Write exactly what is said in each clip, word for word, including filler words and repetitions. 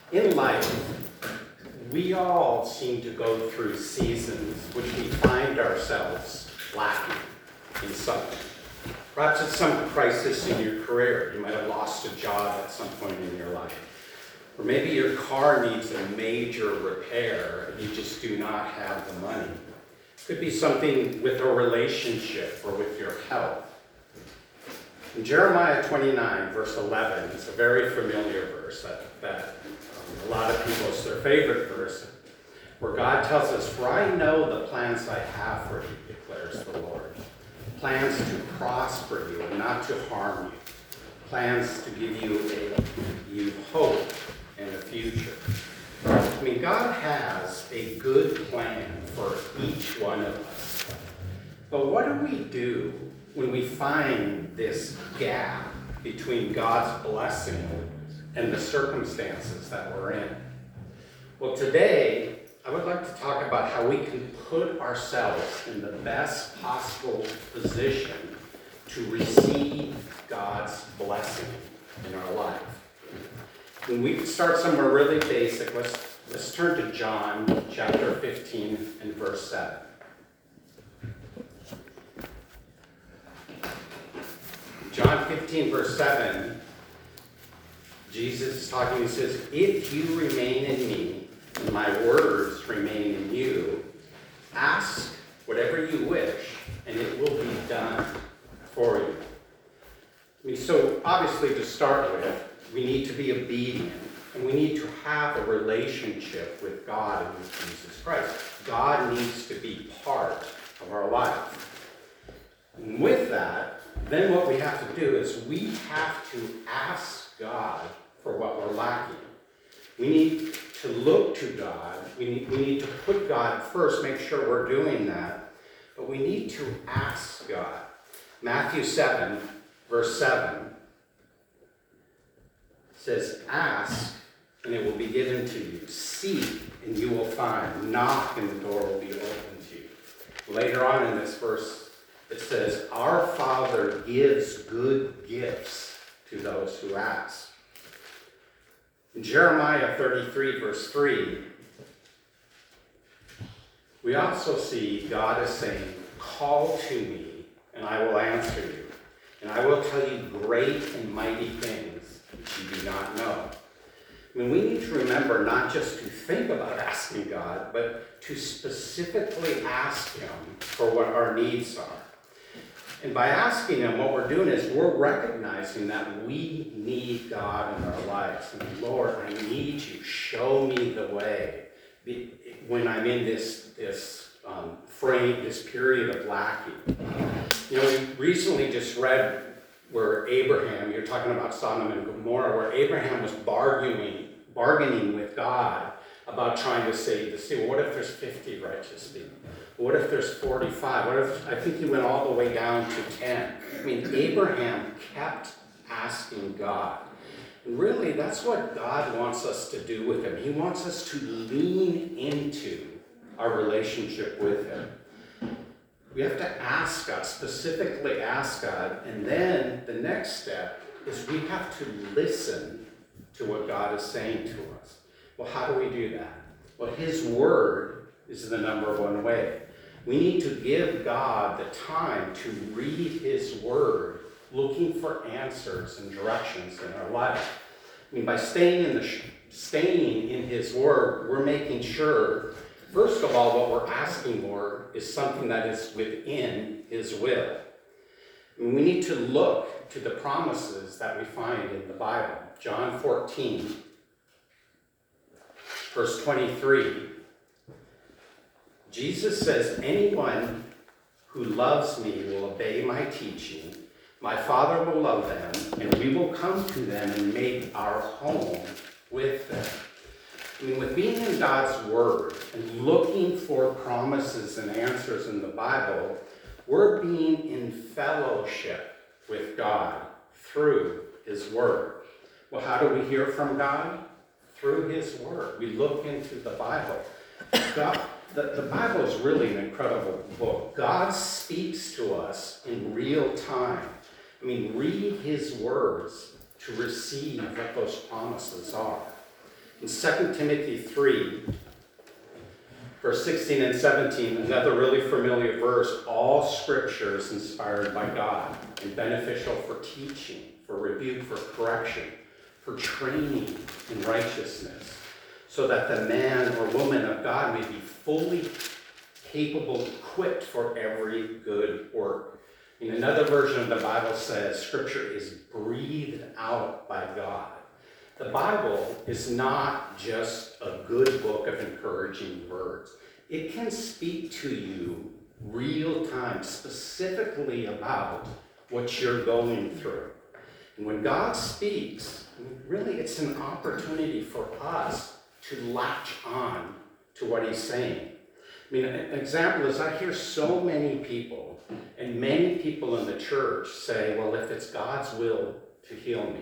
In life, we all seem to go through seasons which we find ourselves lacking in something. Perhaps it's some crisis in your career. You might have lost a job at some point in your life. Or maybe your car needs a major repair and you just do not have the money. It could be something with a relationship or with your health. In Jeremiah twenty-nine, verse eleven, it's a very familiar verse that, that um, a lot of people, it's their favorite verse, where God tells us, "For I know the plans I have for you, declares the Lord. Plans to prosper you and not to harm you. Plans to give you a you hope and a future." I mean, God has a good plan for each one of us. But what do we do when we find this gap between God's blessing and the circumstances that we're in? Well, today, I would like to talk about how we can put ourselves in the best possible position to receive God's blessing in our life. When we start somewhere really basic, let's, let's turn to John chapter fifteen and verse seven. John fifteen, verse seven, Jesus is talking, he says, "If you remain in me, and my words remain in you, ask whatever you wish, and it will be done for you." I mean, so obviously to start with, we need to be obedient, and we need to have a relationship with God and with Jesus Christ. God needs to be part of our life. And with that, then what we have to do is we have to ask God for what we're lacking. We need to look to God. We need, we need to put God first, make sure we're doing that. But we need to ask God. Matthew seven, verse seven says, "Ask, and it will be given to you. Seek, and you will find. Knock, and the door will be opened to you." Later on in this verse, it says, "Our Father gives good gifts to those who ask." In Jeremiah thirty-three, verse three, we also see God is saying, "Call to me, and I will answer you, and I will tell you great and mighty things which you do not know." I mean, we need to remember not just to think about asking God, but to specifically ask Him for what our needs are. And by asking Him, what we're doing is we're recognizing that we need God in our lives. And Lord, I need you. Show me the way when I'm in this, this um, frame, this period of lacking. You know, we recently just read where Abraham, you're talking about Sodom and Gomorrah, where Abraham was bargaining, bargaining with God about trying to save the city. What if there's fifty righteous people? What if there's forty-five? What if, I think he went all the way down to ten. I mean, Abraham kept asking God. And really, that's what God wants us to do with Him. He wants us to lean into our relationship with Him. We have to ask God, specifically ask God, and then the next step is we have to listen to what God is saying to us. Well, how do we do that? Well, His Word is the number one way. We need to give God the time to read His Word, looking for answers and directions in our life. I mean, by staying in the staying in His Word, we're making sure, first of all, what we're asking for is something that is within His will. And we need to look to the promises that we find in the Bible. John fourteen, verse twenty-three. Jesus says, "Anyone who loves me will obey my teaching. My Father will love them, and we will come to them and make our home with them." I mean, with being in God's Word and looking for promises and answers in the Bible, we're being in fellowship with God through His Word. Well, how do we hear from God? Through His Word. We look into the Bible. God, the, the Bible is really an incredible book. God speaks to us in real time. I mean, read His words to receive what those promises are. In Second Timothy three, verse sixteen and seventeen, another really familiar verse, all scripture is inspired by God and beneficial for teaching, for rebuke, for correction, for training in righteousness, so that the man or woman of God may be fully capable, equipped for every good work. In another version of the Bible says, scripture is breathed out by God. The Bible is not just a good book of encouraging words. It can speak to you real time, specifically about what you're going through. And when God speaks, really it's an opportunity for us to latch on to what he's saying. I mean, an example is I hear so many people, and many people in the church say, well, if it's God's will to heal me.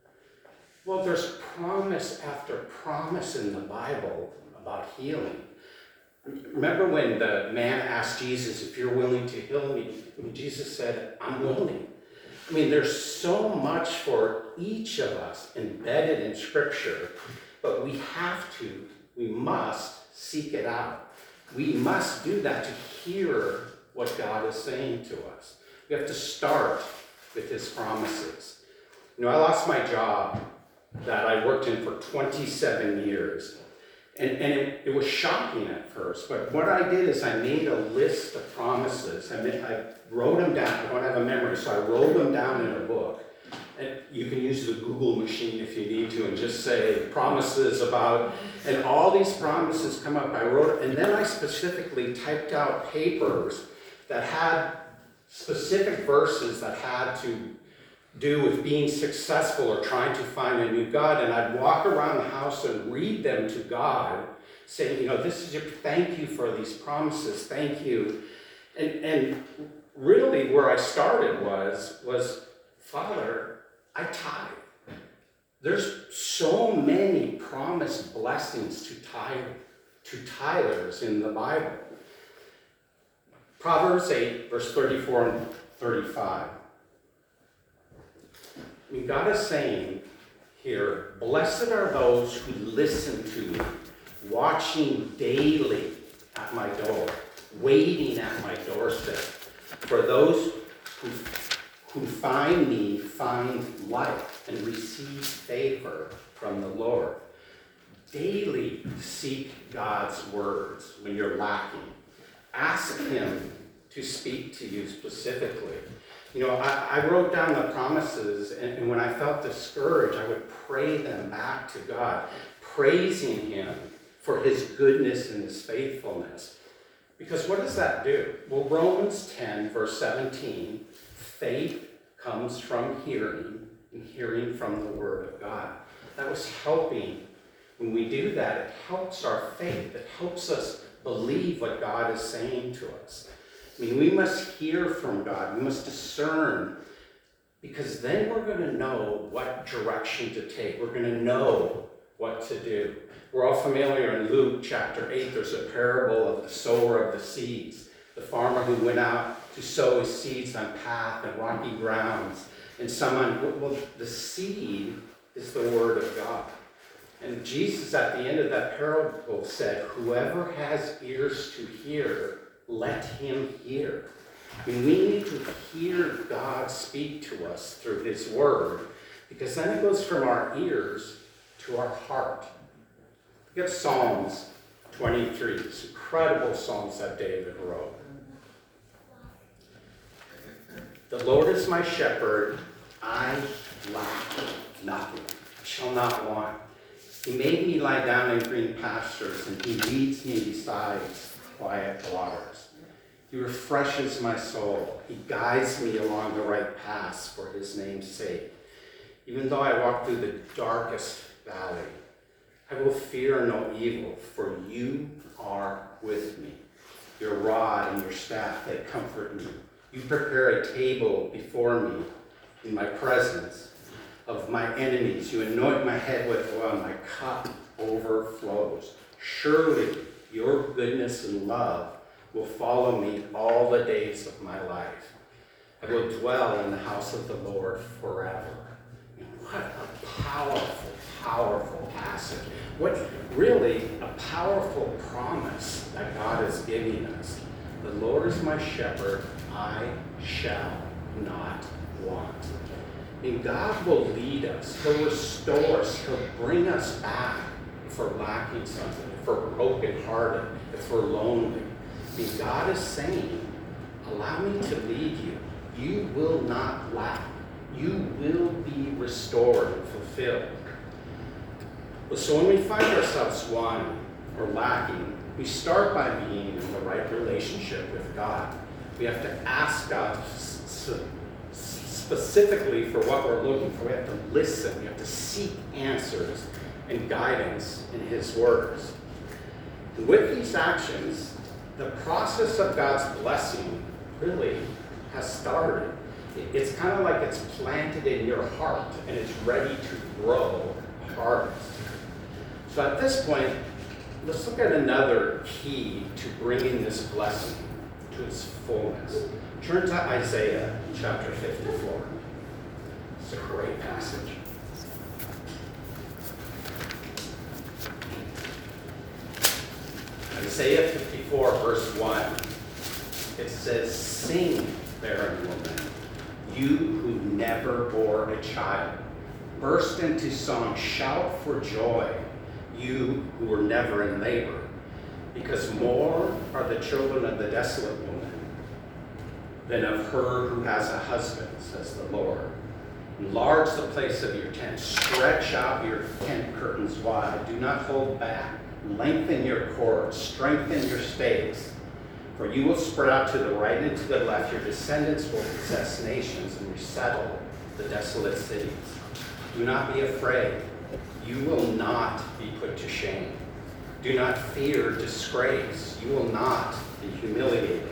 Well, there's promise after promise in the Bible about healing. Remember when the man asked Jesus, if you're willing to heal me, and Jesus said, I'm willing. I mean, there's so much for each of us embedded in Scripture, but we have to, we must seek it out. We must do that to hear what God is saying to us. We have to start with his promises. You know, I lost my job that I worked in for twenty-seven years. And, and it, it was shocking at first, but what I did is I made a list of promises. I, made, I wrote them down. I don't have a memory, so I wrote them down in a book. And you can use the Google machine if you need to and just say promises about, and all these promises come up. I wrote, and then I specifically typed out papers that had specific verses that had to do with being successful or trying to find a new God. And I'd walk around the house and read them to God, saying, you know, this is your, thank you for these promises, thank you. And, and really where I started was, was, Father, I tithe. There's so many promised blessings to tithe, to tithers in the Bible. Proverbs eight, verse thirty-four and thirty-five. I mean, God is saying here, blessed are those who listen to me, watching daily at my door, waiting at my doorstep. For those who who find me find life and receive favor from the Lord. Daily seek God's words when you're lacking. Ask him to speak to you specifically. You know, I, I wrote down the promises, and, and when I felt discouraged, I would pray them back to God, praising him for his goodness and his faithfulness. Because what does that do? Well, Romans ten, verse seventeen, faith comes from hearing, and hearing from the Word of God. That was helping. When we do that, it helps our faith. It helps us believe what God is saying to us. I mean, we must hear from God. We must discern, because then we're going to know what direction to take. We're going to know what to do. We're all familiar in Luke chapter eight, there's a parable of the sower of the seeds. The farmer who went out to sow his seeds on path and rocky grounds. And someone, well, the seed is the word of God. And Jesus at the end of that parable said, whoever has ears to hear, let him hear. I mean, we need to hear God speak to us through his word, because then it goes from our ears to our heart. Look at Psalms twenty-three, this incredible Psalms that David wrote. The Lord is my shepherd, I lack nothing, I shall not want. He made me lie down in green pastures, and he leads me beside quiet waters. He refreshes my soul. He guides me along the right paths for his name's sake. Even though I walk through the darkest valley, I will fear no evil, for you are with me. Your rod and your staff, they comfort me. You prepare a table before me in my presence of my enemies. You anoint my head with oil, my cup overflows. Surely your goodness and love will follow me all the days of my life. I will dwell in the house of the Lord forever. And what a powerful, powerful passage. What really a powerful promise that God is giving us. The Lord is my shepherd, I shall not want. I mean, God will lead us, he'll restore us, he'll bring us back if we're lacking something, if we're brokenhearted, if we're lonely. I mean, God is saying, allow me to lead you. You will not lack. You will be restored and fulfilled. Well, so when we find ourselves wanting or lacking, we start by being in the right relationship with God. We have to ask God specifically for what we're looking for. We have to listen. We have to seek answers and guidance in his words. And with these actions, the process of God's blessing really has started. It's kind of like it's planted in your heart and it's ready to grow a harvest. So at this point, let's look at another key to bringing this blessing to its fullness. Turn to Isaiah chapter fifty-four. It's a great passage. Isaiah fifty-four, verse one. It says, "Sing, barren woman, you who never bore a child. Burst into song, shout for joy, you who were never in labor. Because more are the children of the desolate woman than of her who has a husband, says the Lord. Enlarge the place of your tent. Stretch out your tent curtains wide. Do not hold back. Lengthen your cords. Strengthen your stakes. For you will spread out to the right and to the left. Your descendants will possess nations and resettle the desolate cities. Do not be afraid. You will not be put to shame. Do not fear disgrace. You will not be humiliated.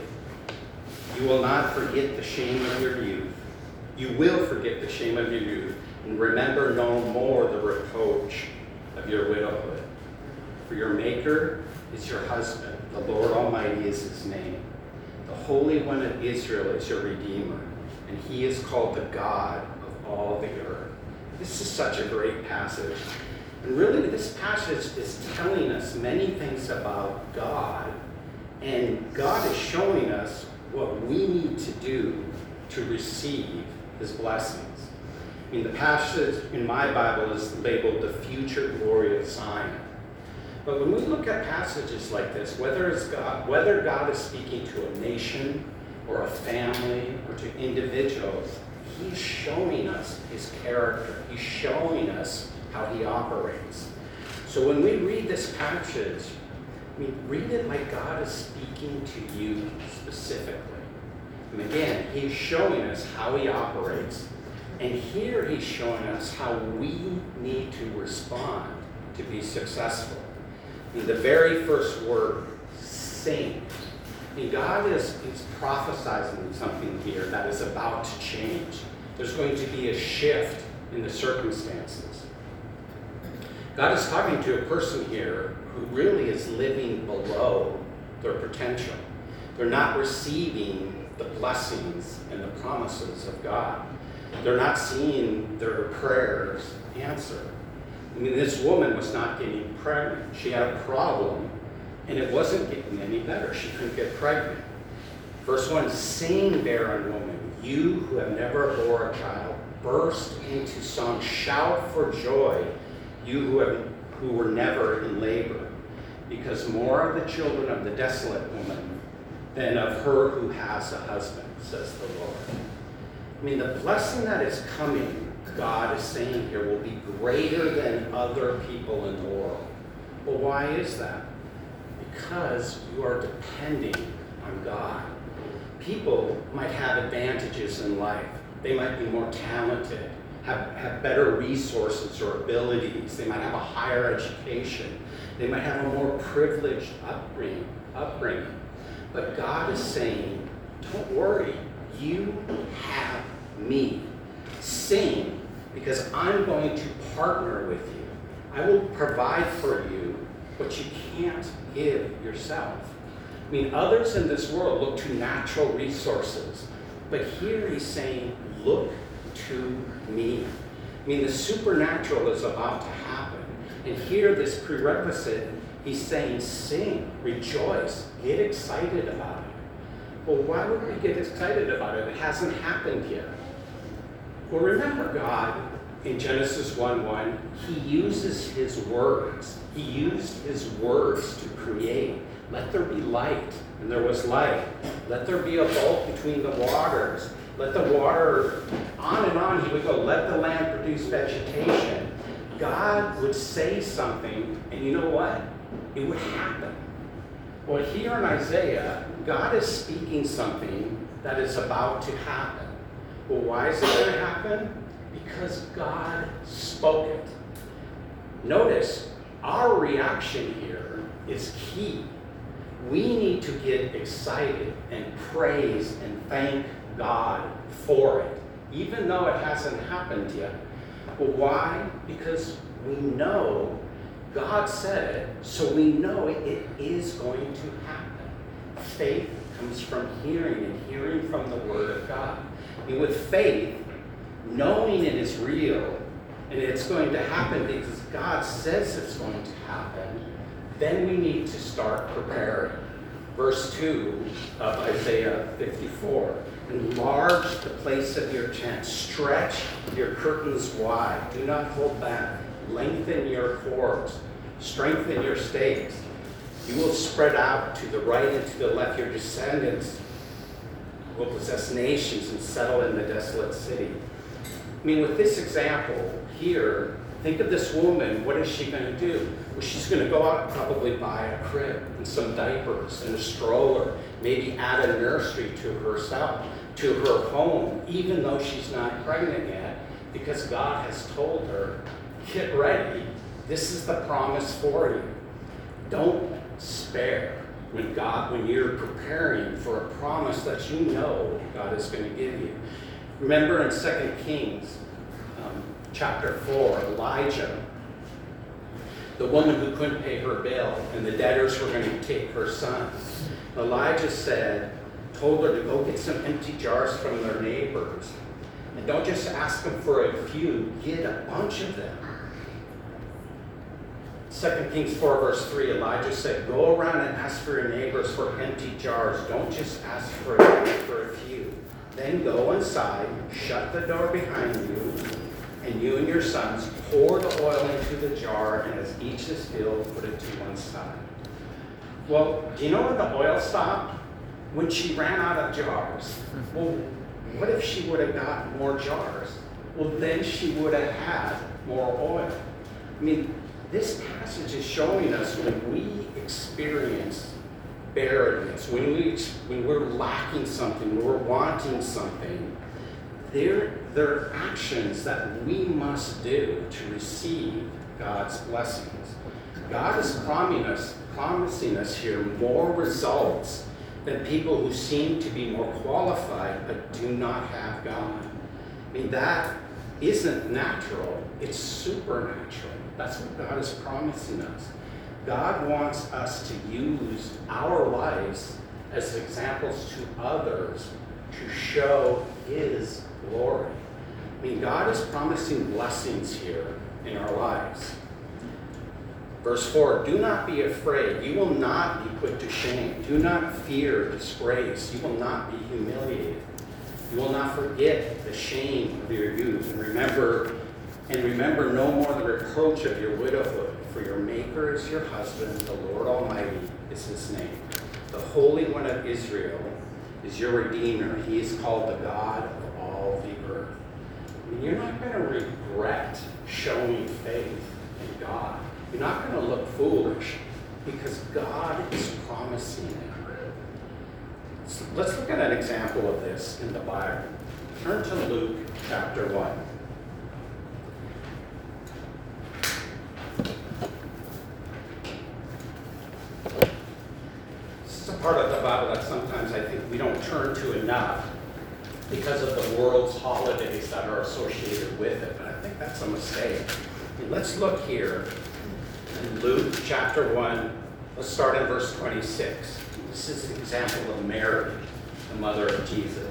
You will not forget the shame of your youth. You will forget the shame of your youth, and remember no more the reproach of your widowhood. For your Maker is your husband. The Lord Almighty is his name. The Holy One of Israel is your Redeemer, and he is called the God of all the earth." This is such a great passage. And really, this passage is telling us many things about God, and God is showing us what we need to do to receive his blessings. I mean, the passage in my Bible is labeled the future glory of Zion. But when we look at passages like this, whether it's God, whether God is speaking to a nation or a family or to individuals, he's showing us his character. He's showing us how he operates. So when we read this passage, I mean, read it like God is speaking to you specifically. And again, he's showing us how he operates. And here he's showing us how we need to respond to be successful. I mean, the very first word, sing. I mean, God is, is prophesizing something here that is about to change. There's going to be a shift in the circumstances. God is talking to a person here who really is living below their potential. They're not receiving the blessings and the promises of God. They're not seeing their prayers answered. I mean, this woman was not getting pregnant. She had a problem, and it wasn't getting any better. She couldn't get pregnant. Verse one, "Sing, barren woman, you who have never bore a child. Burst into song, shout for joy, you who have who were never in labor. Because more are the children of the desolate woman than of her who has a husband, says the Lord." I mean, the blessing that is coming, God is saying here, will be greater than other people in the world. Well, why is that? Because you are depending on God. People might have advantages in life. They might be more talented, have, have better resources or abilities. They might have a higher education. They might have a more privileged upbringing. upbringing. But God is saying, don't worry, you have me. Sing, because I'm going to partner with you. I will provide for you what you can't give yourself. I mean, others in this world look to natural resources, but here he's saying, look to me. I mean, the supernatural is about to happen, And here, this prerequisite, he's saying, sing, rejoice, get excited about it. Well, why would we get excited about it? It hasn't happened yet. Well, remember God in Genesis one one, he uses his words. He used his words to create. Let there be light, and there was light. Let there be a gulf between the waters. Let the water, on and on he would go. Let the land produce vegetation. God would say something, and you know what? It would happen. Well, here in Isaiah, God is speaking something that is about to happen. Well, why is it going to happen? Because God spoke it. Notice, our reaction here is key. We need to get excited and praise and thank God for it, even though it hasn't happened yet. Well, why? Because we know God said it, so we know it, it is going to happen. Faith comes from hearing, and hearing from the Word of God. And with faith, knowing it is real, and it's going to happen because God says it's going to happen, then we need to start preparing. Verse two of Isaiah fifty-four. Enlarge the place of your tent. Stretch your curtains wide. Do not hold back. Lengthen your cords. Strengthen your stakes. You will spread out to the right and to the left. Your descendants will possess nations and settle in the desolate city. I mean, with this example here, think of this woman. What is she going to do? Well, she's going to go out and probably buy a crib and some diapers and a stroller, maybe add a nursery to herself, to her home, even though she's not pregnant yet, because God has told her, get ready. This is the promise for you. Don't spare when God, when you're preparing for a promise that you know God is going to give you. Remember in Second Kings um, chapter four, Elijah, the woman who couldn't pay her bill, and the debtors were going to take her son. Elijah said, told her to go get some empty jars from their neighbors. And don't just ask them for a few, get a bunch of them. Second Kings four, verse three, Elijah said, go around and ask for your neighbors for empty jars. Don't just ask for a, for a few. Then go inside, shut the door behind you, and you and your sons pour the oil into the jar, and as each is filled, put it to one side. Well, do you know when the oil stopped? When she ran out of jars. Well, what if she would have got more jars? Well, then she would have had more oil. I mean, this passage is showing us when we experience barrenness, when, we, when we're lacking something, when we're wanting something, there, there are actions that we must do to receive God's blessings. God is promising us, promising us here more results than people who seem to be more qualified but do not have God. I mean, that isn't natural, it's supernatural. That's what God is promising us. God wants us to use our lives as examples to others to show his glory. I mean, God is promising blessings here in our lives. Verse four, do not be afraid. You will not be put to shame. Do not fear disgrace. You will not be humiliated. You will not forget the shame of your youth. And remember, and remember no more the reproach of your widowhood. For your Maker is your husband, the Lord Almighty is his name. The Holy One of Israel is your Redeemer. He is called the God of all the earth. I mean, you're not going to regret showing faith in God. You're not going to look foolish because God is promising it. So let's look at an example of this in the Bible. Turn to Luke chapter one. This is a part of the Bible that sometimes I think we don't turn to enough because of the world's holidays that are associated with it. But I think that's a mistake. And let's look here in Luke chapter one. Let's start in verse twenty-six. This is an example of Mary, the mother of Jesus.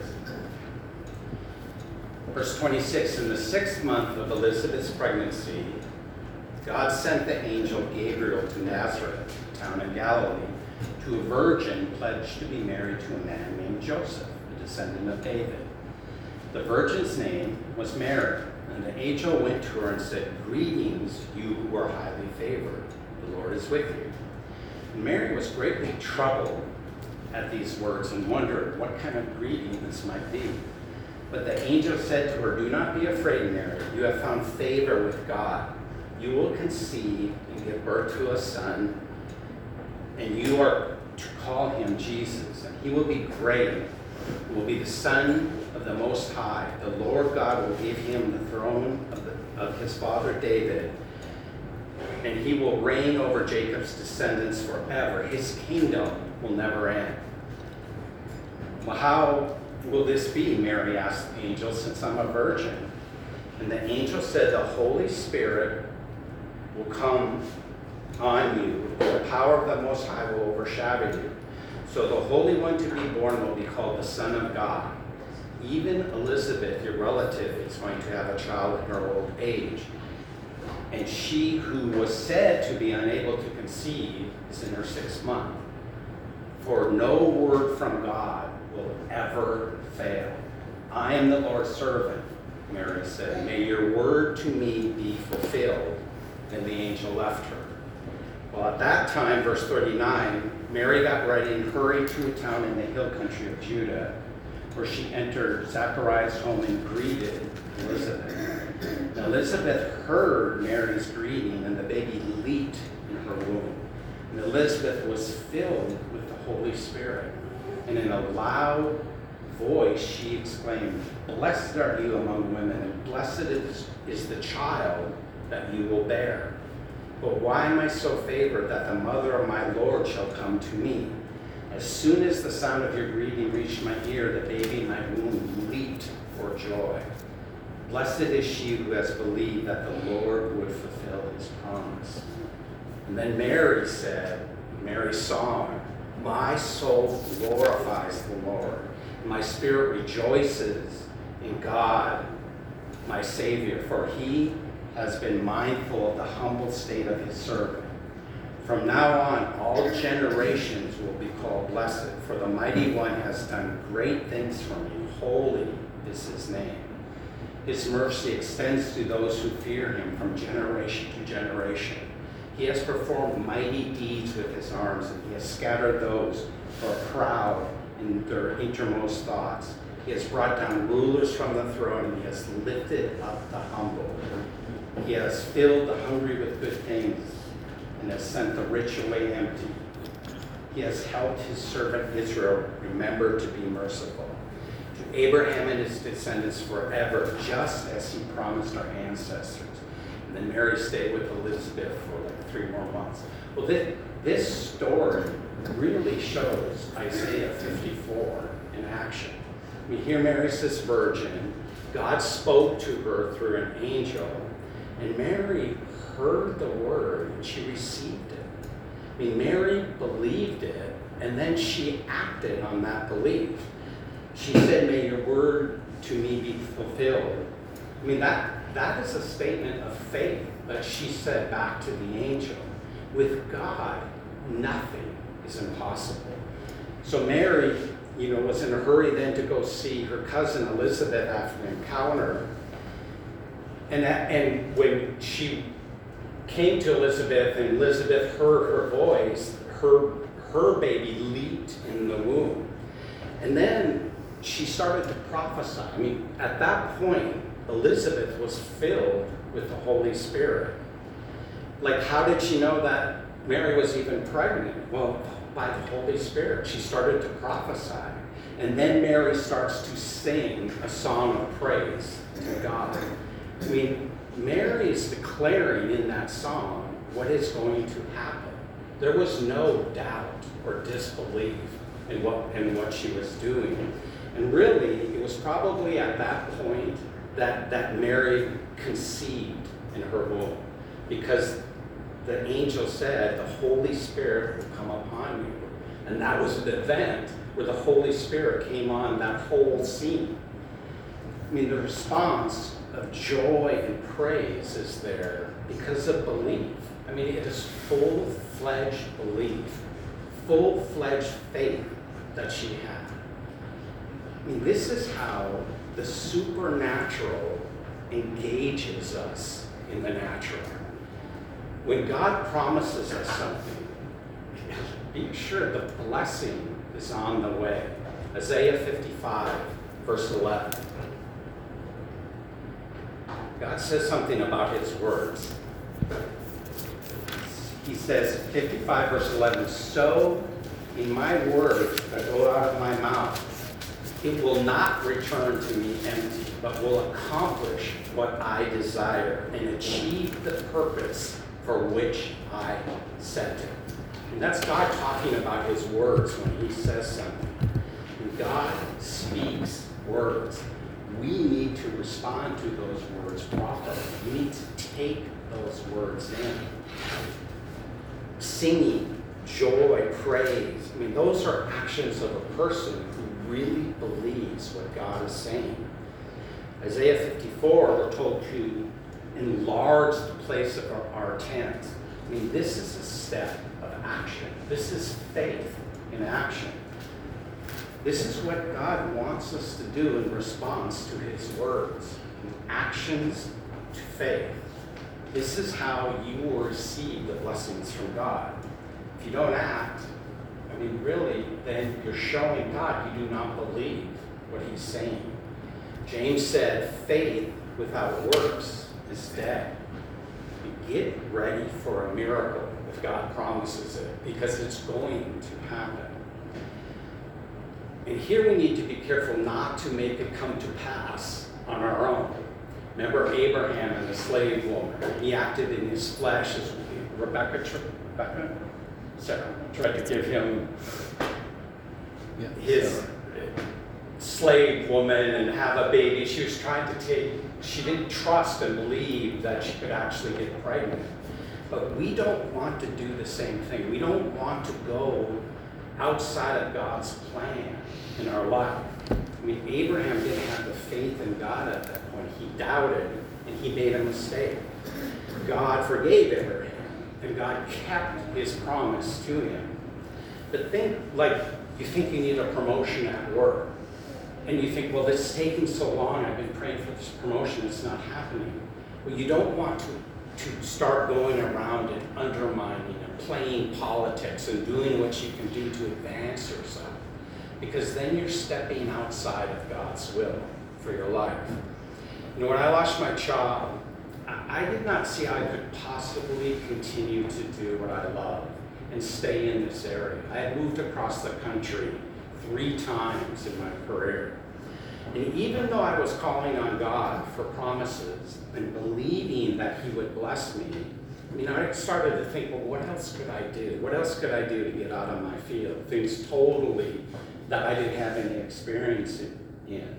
Verse twenty-six, in the sixth month of Elizabeth's pregnancy, God sent the angel Gabriel to Nazareth, a town in Galilee, to a virgin pledged to be married to a man named Joseph, a descendant of David. The virgin's name was Mary, and the angel went to her and said, "Greetings, you who are highly favored. The Lord is with you." And Mary was greatly troubled at these words and wondered what kind of greeting this might be. But the angel said to her, "Do not be afraid, Mary. You have found favor with God. You will conceive and give birth to a son, and you are to call him Jesus. And he will be great, he will be the Son of the Most High. The Lord God will give him the throne of, the, of his father David, and he will reign over Jacob's descendants forever. His kingdom will never end." "Well, how will this be?" Mary asked the angel, "since I'm a virgin?" And the angel said, "The Holy Spirit will come on you. The power of the Most High will overshadow you. So the Holy One to be born will be called the Son of God. Even Elizabeth, your relative, is going to have a child in her old age. And she who was said to be unable to conceive is in her sixth month. For no word from God will ever fail. I am the Lord's servant," Mary said. "May your word to me be fulfilled." And the angel left her. Well, at that time, verse thirty-nine, Mary got ready and hurried to a town in the hill country of Judah, where she entered Zachariah's home and greeted Elizabeth. Now, Elizabeth heard Mary's greeting, and the baby leaped in her womb. And Elizabeth was filled with the Holy Spirit. And in a loud voice, she exclaimed, "Blessed are you among women, and blessed is, is the child that you will bear. But why am I so favored that the mother of my Lord shall come to me? As soon as the sound of your greeting reached my ear, the baby in my womb leaped for joy. Blessed is she who has believed that the Lord would fulfill his promise." And then Mary said, Mary's song, "My soul glorifies the Lord. My spirit rejoices in God, my Savior, for he has been mindful of the humble state of his servant. From now on, all generations will be called blessed, for the Mighty One has done great things for me. Holy is his name. His mercy extends to those who fear him from generation to generation. He has performed mighty deeds with his arms, and he has scattered those who are proud in their innermost thoughts. He has brought down rulers from the throne, and he has lifted up the humble. He has filled the hungry with good things, and has sent the rich away empty. He has helped his servant Israel remember to be merciful to Abraham and his descendants forever, just as he promised our ancestors." And then Mary stayed with Elizabeth for like three more months. Well, this, this story really shows Isaiah fifty-four in action. We hear Mary's this virgin. God spoke to her through an angel, and Mary heard the word and she received it. I mean, Mary believed it, and then she acted on that belief. She said, "May your word to me be fulfilled." I mean, that, that is a statement of faith that she said back to the angel. With God, nothing is impossible. So Mary, you know, was in a hurry then to go see her cousin Elizabeth after an encounter. And, that, and when she came to Elizabeth and Elizabeth heard her voice, her, her baby leaped in the womb. And then she started to prophesy. I mean, at that point, Elizabeth was filled with the Holy Spirit. Like, how did she know that Mary was even pregnant? Well, by the Holy Spirit. She started to prophesy. And then Mary starts to sing a song of praise to God. I mean, Mary is declaring in that song what is going to happen. There was no doubt or disbelief in what, in what she was doing. And really, it was probably at that point that, that Mary conceived in her womb, because the angel said, "The Holy Spirit will come upon you." And that was an event where the Holy Spirit came on that whole scene. I mean, the response of joy and praise is there Because of belief. I mean, it is full-fledged belief, full-fledged faith that she had. I mean, this is how the supernatural engages us in the natural. When God promises us something, be sure the blessing is on the way. Isaiah fifty-five, verse eleven. God says something about his words. He says, fifty-five, verse eleven, so in my words that go out of my mouth, it will not return to me empty, but will accomplish what I desire and achieve the purpose for which I sent it. And that's God talking about his words when he says something. And God speaks words. We need to respond to those words properly. We need to take those words in. Singing, joy, praise. I mean, those are actions of a person who really believes what God is saying. Isaiah fifty-four, we're told to enlarge the place of our, our tent. I mean, this is a step of action. This is faith in action. This is what God wants us to do in response to his words. Actions to faith. This is how you will receive the blessings from God. If you don't act, I mean, really, then you're showing God you do not believe what he's saying. James said, faith without works is dead. You get ready for a miracle if God promises it, because it's going to happen. And here we need to be careful not to make it come to pass on our own. Remember Abraham and the slave woman. He acted in his flesh as Rebecca, Rebecca? Sarah tried to give him yeah, his Sarah. slave woman and have a baby. She was trying to take, she didn't trust and believe that she could actually get pregnant. But we don't want to do the same thing. We don't want to go outside of God's plan in our life. I mean, Abraham didn't have the faith in God at that point. He doubted, and he made a mistake. God forgave Abraham, and God kept his promise to him. But think, like, you think you need a promotion at work, and you think, well, this is taking so long, I've been praying for this promotion, it's not happening. Well, you don't want to, to start going around and undermining and playing politics and doing what you can do to advance yourself. Because then you're stepping outside of God's will for your life. You know, when I lost my child, I, I did not see how I could possibly continue to do what I love and stay in this area. I had moved across the country three times in my career. And even though I was calling on God for promises and believing that he would bless me, I mean, I started to think, well, what else could I do? What else could I do to get out of my field? Things totally that I didn't have any experience in.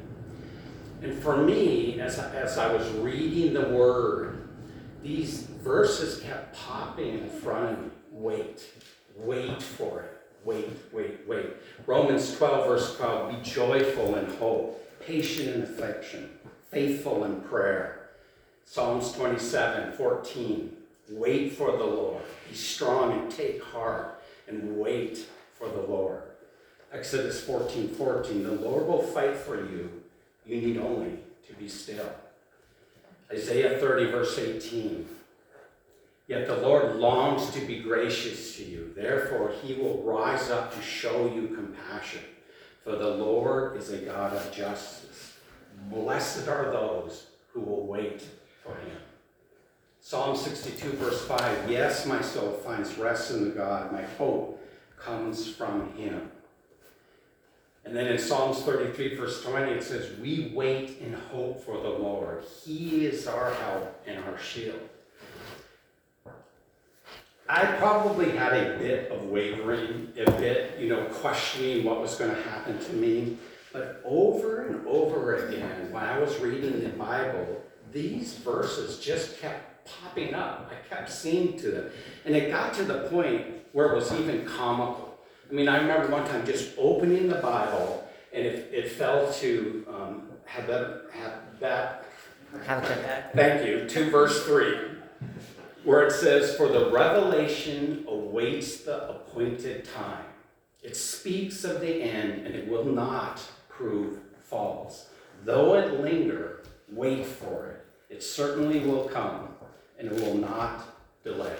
And for me, as I, as I was reading the word, these verses kept popping in front of me. Wait, wait for it. Wait, wait, wait. Romans twelve, verse twelve, be joyful in hope, patient in affliction, faithful in prayer. Psalms twenty-seven, fourteen, wait for the Lord. Be strong and take heart and wait for the Lord. Exodus fourteen, fourteen, the Lord will fight for you. You need only to be still. Isaiah thirty, verse eighteen, yet the Lord longs to be gracious to you. Therefore, he will rise up to show you compassion. For the Lord is a God of justice. Blessed are those who will wait for him. Psalm sixty-two, verse five, yes, my soul finds rest in the God. My hope comes from him. And then in Psalms thirty-three, verse twenty, it says, we wait in hope for the Lord. He is our help and our shield. I probably had a bit of wavering, a bit, you know, questioning what was going to happen to me. But over and over again, when I was reading the Bible, these verses just kept popping up. I kept seeing to them. And it got to the point where it was even comical. I mean, I remember one time just opening the Bible, and it, it fell to um, Habakkuk, Habakkuk, thank you, to verse three. where it says, "For the revelation awaits the appointed time. It speaks of the end, and it will not prove false. Though it linger, wait for it. It certainly will come, and it will not delay."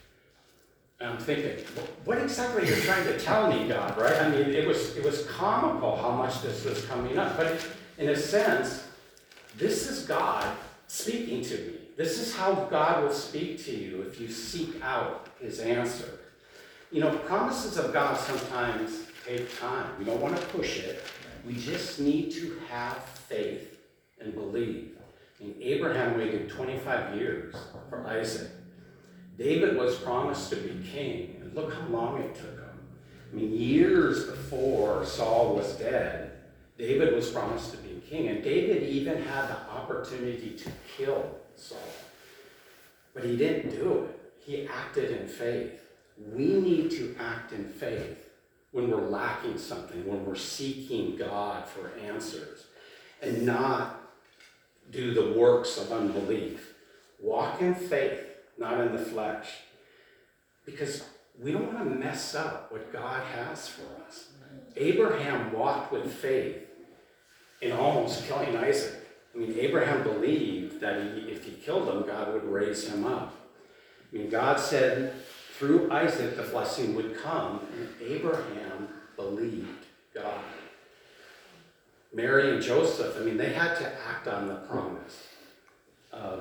And I'm thinking, what exactly are you trying to tell me, God, right? I mean, it was it was comical how much this was coming up. But in a sense, this is God speaking to me. This is how God will speak to you if you seek out his answer. You know, promises of God sometimes take time. We don't want to push it. We just need to have faith and believe. I mean, Abraham waited twenty-five years for Isaac. David was promised to be king, and look how long it took him. I mean, years before Saul was dead, David was promised to be king, and David even had the opportunity to kill Saul. But he didn't do it. He acted in faith. We need to act in faith when we're lacking something, when we're seeking God for answers, and not do the works of unbelief. Walk in faith, not in the flesh, because we don't want to mess up what God has for us. Abraham walked with faith in almost killing Isaac. I mean, Abraham believed that he, if he killed him, God would raise him up. I mean, God said through Isaac the blessing would come, and Abraham believed God. Mary and Joseph, I mean, they had to act on the promise. Um,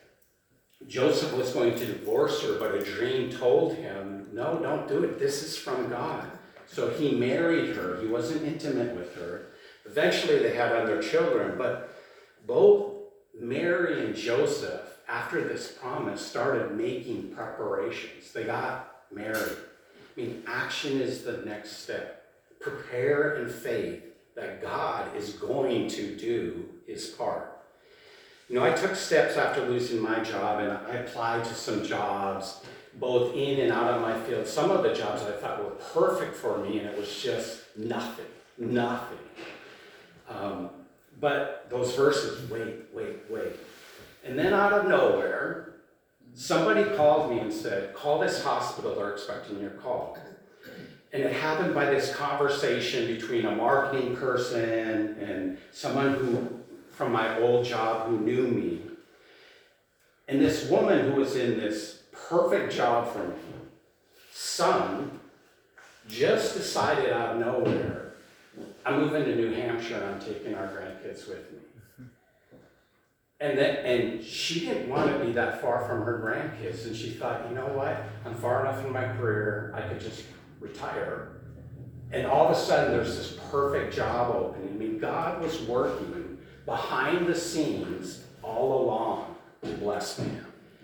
Joseph was going to divorce her, but a dream told him, no, don't do it. This is from God. So he married her. He wasn't intimate with her. Eventually they had other children, but both Mary and Joseph, after this promise, started making preparations. They got married. I mean, action is the next step. Prepare in faith that God is going to do his part. You know, I took steps after losing my job, and I applied to some jobs, both in and out of my field. Some of the jobs I thought were perfect for me, and it was just nothing, nothing. Um, but those verses, wait, wait, wait. And then out of nowhere, somebody called me and said, call this hospital, they're expecting your call. And it happened by this conversation between a marketing person and someone who, from my old job, who knew me. And this woman who was in this perfect job for me, son, just decided out of nowhere, I'm moving to New Hampshire and I'm taking our grandkids with me. And then, and she didn't want to be that far from her grandkids, and she thought, you know what, I'm far enough in my career, I could just retire. And all of a sudden there's this perfect job opening. I mean, God was working behind the scenes all along to bless me.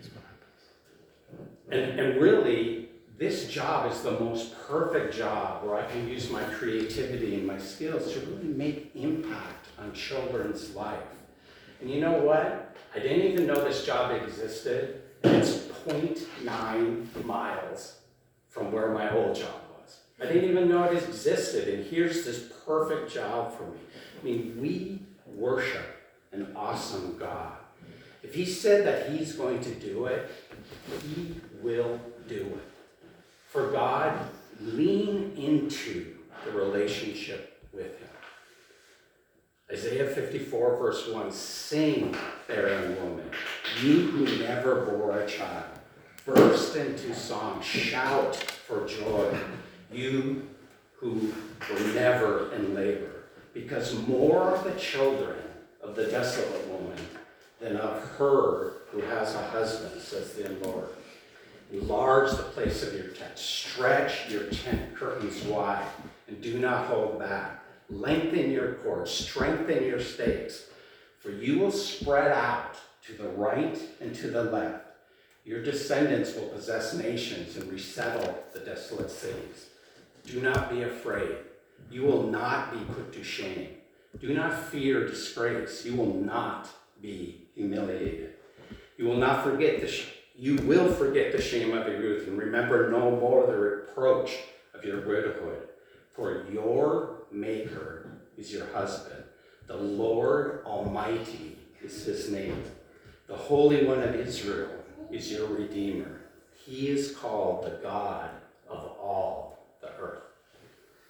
And, and really, this job is the most perfect job where I can use my creativity and my skills to really make impact on children's life. And you know what? I didn't even know this job existed, and it's zero point nine miles from where my old job was. I didn't even know it existed, and here's this perfect job for me. I mean, we worship an awesome God. If he said that he's going to do it, he will do it. For God, lean into the relationship with him. Isaiah fifty-four, verse one, sing, barren woman, you who never bore a child. Burst into song, shout for joy, you who were never in labor, because more are the children of the desolate woman than of her who has a husband, says the Lord. Enlarge the place of your tent, stretch your tent curtains wide, and do not hold back. Lengthen your cords, strengthen your stakes, for you will spread out to the right and to the left. Your descendants will possess nations and resettle the desolate cities. Do not be afraid. You will not be put to shame. Do not fear disgrace. You will not be humiliated. You will not forget the sh- you will forget the shame of your youth and remember no more the reproach of your widowhood. For your Maker is your husband. The Lord Almighty is his name. The Holy One of Israel is your Redeemer. He is called the God